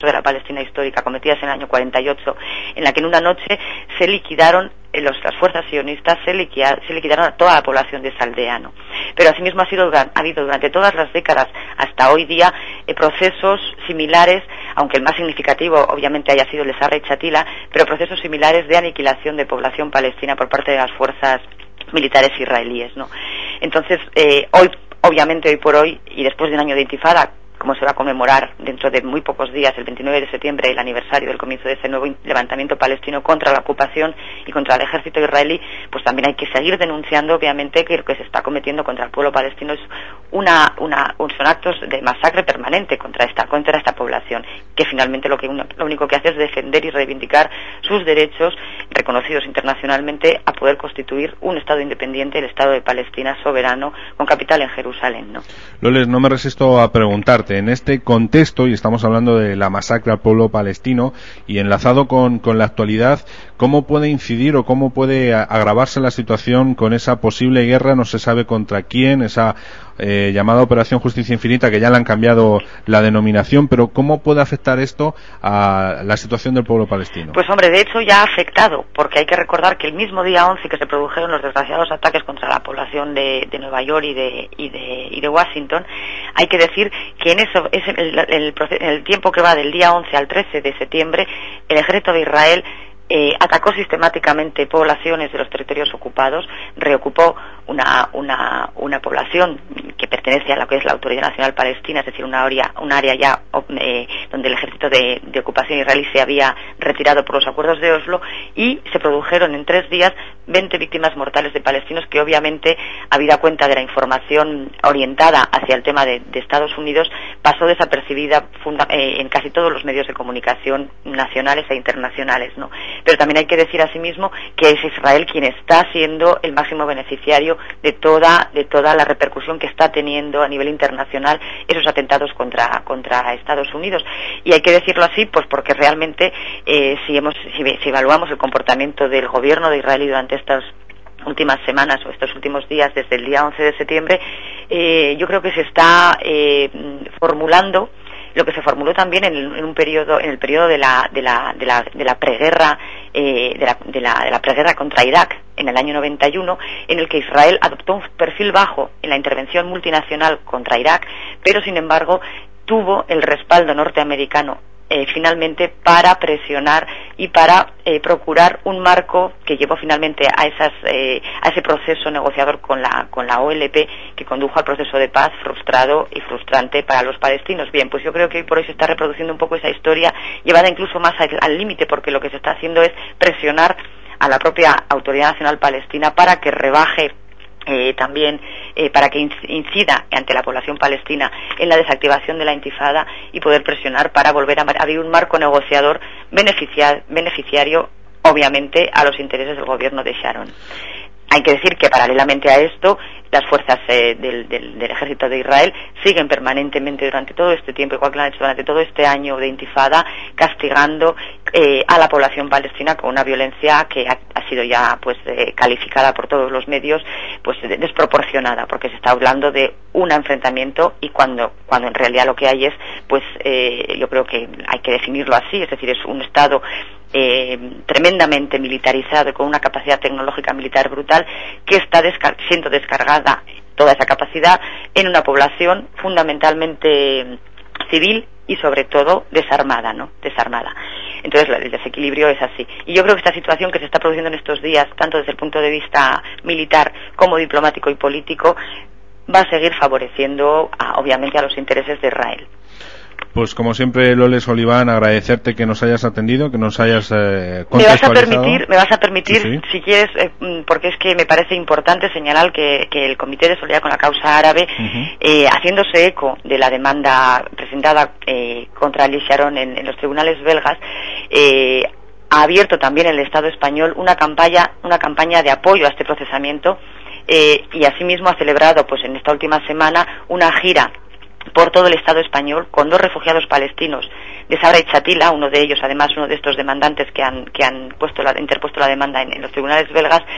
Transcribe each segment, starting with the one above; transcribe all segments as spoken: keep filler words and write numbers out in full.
de la Palestina histórica cometidas en el año cuarenta y ocho, en la que en una noche se liquidaron eh, los, las fuerzas sionistas, se, liquida, se liquidaron a toda la población de esa aldea, ¿no? Pero asimismo ha, sido, ha habido durante todas las décadas hasta hoy día eh, procesos similares, aunque el más significativo obviamente haya sido el de Sabra y Shatila, pero procesos similares de aniquilación de población palestina por parte de las fuerzas militares israelíes, ¿no? Entonces, eh, hoy, obviamente hoy por hoy, y después de un año de intifada, como se va a conmemorar dentro de muy pocos días, el veintinueve de septiembre, el aniversario del comienzo de ese nuevo levantamiento palestino contra la ocupación y contra el ejército israelí, pues también hay que seguir denunciando, obviamente, que lo que se está cometiendo contra el pueblo palestino es una, una, son actos de masacre permanente contra esta, contra esta población, que finalmente lo que uno, lo único que hace es defender y reivindicar sus derechos reconocidos internacionalmente a poder constituir un Estado independiente, el Estado de Palestina soberano, con capital en Jerusalén, ¿no? Loles, no me resisto a preguntarte, en este contexto, y estamos hablando de la masacre al pueblo palestino, y enlazado con, con la actualidad, ¿cómo puede incidir o cómo puede agravarse la situación con esa posible guerra, no se sabe contra quién, esa eh, llamada Operación Justicia Infinita, que ya le han cambiado la denominación, pero cómo puede afectar esto a la situación del pueblo palestino? Pues hombre, de hecho ya ha afectado, porque hay que recordar que el mismo día once que se produjeron los desgraciados ataques contra la población de, de Nueva York y de, y de, y de Washington, hay que decir que en eso, es el, el, el tiempo que va del día once al trece de septiembre, el ejército de Israel Eh, atacó sistemáticamente poblaciones de los territorios ocupados, reocupó una, una, una población que pertenece a lo que es la Autoridad Nacional Palestina, es decir, una área, un área ya eh, donde el ejército de, de ocupación israelí se había retirado por los acuerdos de Oslo, y se produjeron en tres días veinte víctimas mortales de palestinos, que obviamente, habida cuenta de la información orientada hacia el tema de, de Estados Unidos, pasó desapercibida funda, eh, en casi todos los medios de comunicación nacionales e internacionales, ¿no? Pero también hay que decir asimismo que es Israel quien está siendo el máximo beneficiario de toda de toda la repercusión que está teniendo a nivel internacional esos atentados contra contra Estados Unidos. Y hay que decirlo así, pues porque realmente eh, si hemos si, si evaluamos el comportamiento del gobierno de Israel durante estas últimas semanas o estos últimos días, desde el día once de septiembre, eh, yo creo que se está eh, formulando lo que se formuló también en, el, en un periodo, en el periodo de la de la de la, de la preguerra eh, de, la, de la de la preguerra contra Irak en el año noventa y uno, en el que Israel adoptó un perfil bajo en la intervención multinacional contra Irak, pero sin embargo tuvo el respaldo norteamericano Eh, finalmente para presionar y para eh, procurar un marco que llevó finalmente a esas eh, a ese proceso negociador con la con la O L P, que condujo al proceso de paz frustrado y frustrante para los palestinos. Bien, pues yo creo que hoy por hoy se está reproduciendo un poco esa historia, llevada incluso más al límite, porque lo que se está haciendo es presionar a la propia Autoridad Nacional Palestina para que rebaje Eh, también eh, para que incida ante la población palestina en la desactivación de la intifada y poder presionar para volver a abrir un marco negociador beneficiar, beneficiario obviamente a los intereses del gobierno de Sharon. Hay que decir que paralelamente a esto, las fuerzas eh, del, del, del ejército de Israel siguen permanentemente durante todo este tiempo, igual que lo han hecho durante todo este año de intifada, castigando eh, a la población palestina con una violencia que ha, ha sido ya pues eh, calificada por todos los medios pues de, desproporcionada, porque se está hablando de un enfrentamiento, y cuando cuando en realidad lo que hay es pues eh, yo creo que hay que definirlo así, es decir, es un estado Eh, tremendamente militarizado, con una capacidad tecnológica militar brutal, que está descar- siendo descargada toda esa capacidad en una población fundamentalmente civil y sobre todo desarmada, ¿no? Desarmada. Entonces el desequilibrio es así. Y yo creo que esta situación que se está produciendo en estos días, tanto desde el punto de vista militar como diplomático y político, va a seguir favoreciendo a, obviamente a los intereses de Israel. Pues como siempre, Loles Oliván, agradecerte que nos hayas atendido, que nos hayas eh, contextualizado. Me vas a permitir, me vas a permitir, sí, sí. si quieres, eh, porque es que me parece importante señalar que, que el Comité de Solidaridad con la Causa Árabe, uh-huh. eh, haciéndose eco de la demanda presentada eh, contra Ali Sharon en, en los tribunales belgas, eh, ha abierto también en el Estado español una campaña, una campaña de apoyo a este procesamiento, eh, y asimismo ha celebrado, pues en esta última semana, una gira por todo el Estado español con dos refugiados palestinos de Sabra y Shatila, uno de ellos además uno de estos demandantes que han que han puesto la, interpuesto la demanda en, en los tribunales belgas,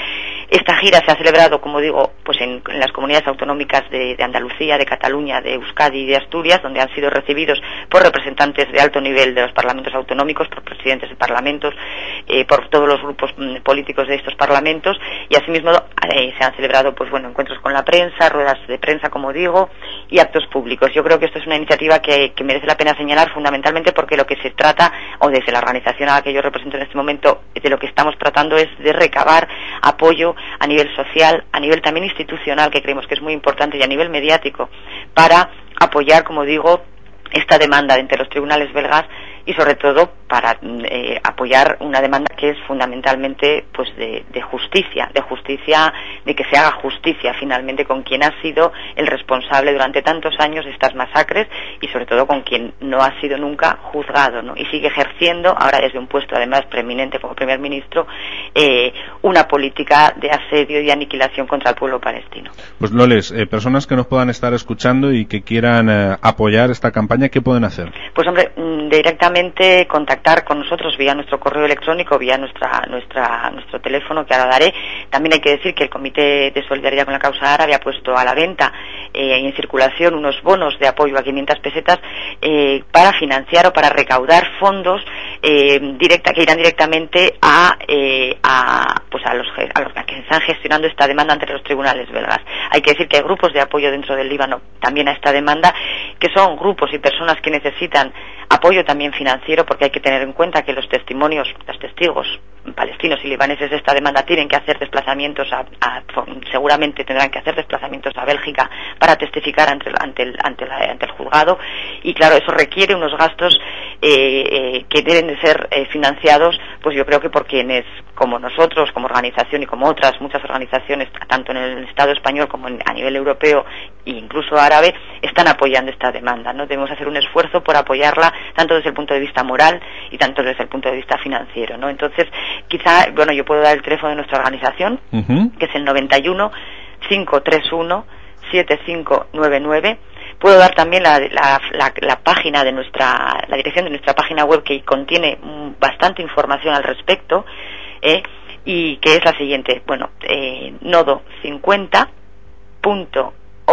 Esta gira se ha celebrado, como digo, pues en, en las comunidades autonómicas de, de Andalucía, de Cataluña, de Euskadi y de Asturias, donde han sido recibidos por representantes de alto nivel de los parlamentos autonómicos, por presidentes de parlamentos, eh, por todos los grupos mm, políticos de estos parlamentos, y asimismo eh, se han celebrado, pues bueno, encuentros con la prensa, ruedas de prensa, como digo, y actos públicos. Yo creo que esto es una iniciativa que, que merece la pena señalar, fundamentalmente porque lo que se trata, o desde la organización a la que yo represento en este momento, de lo que estamos tratando es de recabar apoyo a nivel social, a nivel también institucional, que creemos que es muy importante, y a nivel mediático, para apoyar, como digo, esta demanda entre los tribunales belgas, y sobre todo para eh, apoyar una demanda que es fundamentalmente pues de, de justicia, de justicia, de que se haga justicia finalmente con quien ha sido el responsable durante tantos años de estas masacres, y sobre todo con quien no ha sido nunca juzgado, ¿no? Y sigue ejerciendo, ahora desde un puesto además preeminente como primer ministro, eh, una política de asedio y aniquilación contra el pueblo palestino. Pues Loles, eh, personas que nos puedan estar escuchando y que quieran eh, apoyar esta campaña, ¿qué pueden hacer? Pues hombre, directamente contactar con nosotros vía nuestro correo electrónico, vía nuestra nuestra nuestro teléfono, que ahora daré. También hay que decir que el Comité de Solidaridad con la Causa Árabe ha puesto a la venta eh, en circulación unos bonos de apoyo a quinientas pesetas eh, para financiar o para recaudar fondos eh, directa que irán directamente a, eh, a pues a los, a los que están gestionando esta demanda ante los tribunales belgas. Hay que decir que hay grupos de apoyo dentro del Líbano también a esta demanda, que son grupos y personas que necesitan apoyo también financiero, porque hay que tener en cuenta que los testimonios, los testigos palestinos y libaneses de esta demanda tienen que hacer desplazamientos a, a, seguramente tendrán que hacer desplazamientos a Bélgica para testificar ante el, ante el, ante la, ante el juzgado, y claro, eso requiere unos gastos eh, eh, que deben de ser eh, financiados, pues yo creo que por quienes, como nosotros, como organización y como otras muchas organizaciones, tanto en el Estado español como en, a nivel europeo e incluso árabe, están apoyando esta demanda, ¿no? Debemos hacer un esfuerzo por apoyarla, tanto desde el punto de vista moral y tanto desde el punto de vista financiero, ¿no? Entonces, quizá, bueno, yo puedo dar el teléfono de nuestra organización, uh-huh. que es el noventa y uno, cinco tres uno, siete cinco nueve nueve. Puedo dar también la, la, la, la página de nuestra, la dirección de nuestra página web, que contiene bastante información al respecto, ¿eh? Y que es la siguiente, bueno, eh, nodo cincuenta punto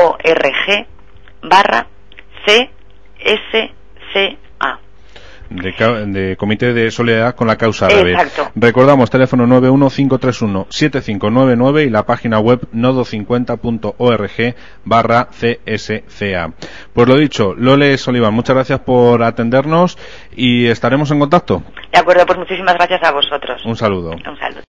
org barra C S C A. De, de Comité de Solidaridad con la Causa Árabe. Exacto. Recordamos, teléfono nueve uno cinco tres uno siete cinco nueve nueve y la página web nodo cincuenta punto org barra C S C A. Pues lo dicho, Loles Olivan, muchas gracias por atendernos y estaremos en contacto. De acuerdo, pues muchísimas gracias a vosotros. Un saludo. Un saludo.